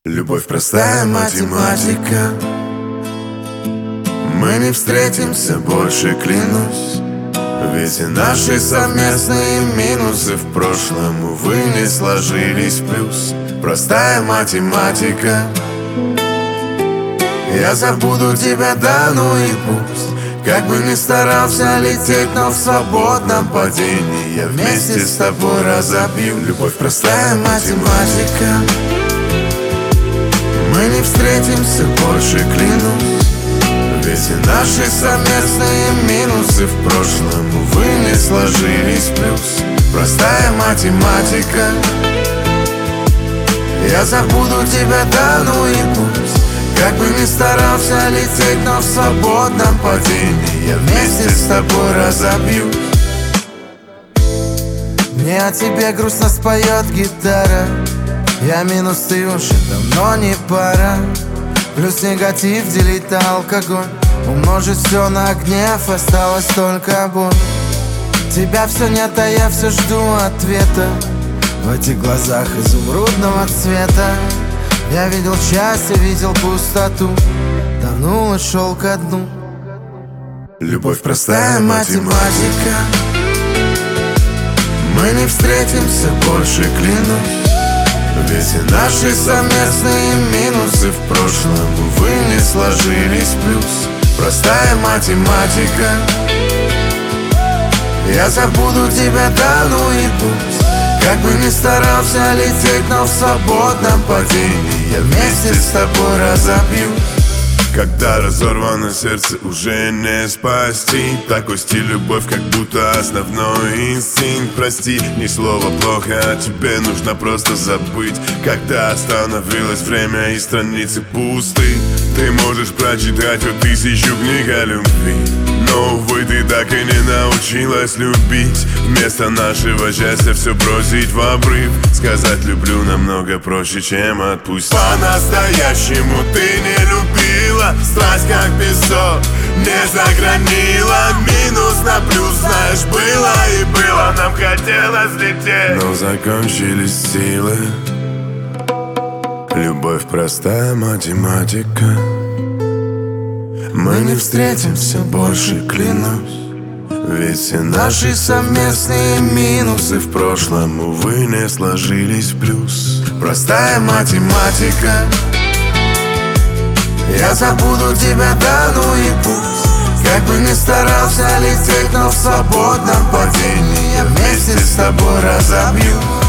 Любовь простая математика. Мы не встретимся больше, клянусь. Ведь и наши совместные минусы в прошлом, увы, не сложились в плюс. Простая математика. Я забуду тебя, да ну и пусть. Как бы ни старался лететь, но в свободном падении я вместе с тобой разобью. Любовь простая математика. Мы не встретимся больше, клянусь. Ведь и наши совместные минусы в прошлом, увы, не сложились в плюс. Простая математика. Я забуду тебя, да ну и пусть. Как бы ни старался лететь, но в свободном падении я вместе с тобой разобьюсь. Мне о тебе грустно споет гитара. Я минус, ты уже давно не пара. Плюс негатив делить на алкоголь. Умножить все на гнев, осталось только боль. Тебя все нет, а я все жду ответа. В этих глазах изумрудного цвета я видел счастье, видел пустоту. Тонул и шел ко дну. Любовь простая математика. Мы не встретимся больше, клянусь. Ведь и наши совместные минусы в прошлом, увы, не сложились в плюс. Простая математика. Я забуду тебя, да ну и пусть. Как бы ни старался лететь, но в свободном падении я вместе с тобой разобьюсь. Когда разорвано сердце, уже не спасти. Такой стиль любовь, как будто основной инстинкт. Прости, ни слова плохо, а тебе нужно просто забыть. Когда остановилось время и страницы пусты, ты можешь прочитать 1000 книг о любви. Но, увы, ты так и не научилась любить. Вместо нашего счастья все бросить в обрыв. Сказать люблю намного проще, чем отпустить. По-настоящему ты не любила. Страсть как песок не загранила. Минус на плюс, знаешь, было и было. Нам хотелось лететь, но закончились силы. Любовь простая математика. Мы не встретимся больше, клянусь. Ведь все наши совместные минусы в прошлом, увы, не сложились в плюс. Простая математика. Я забуду тебя, да ну и пусть. Как бы ни старался лететь, но в свободном падении я вместе с тобой разобью.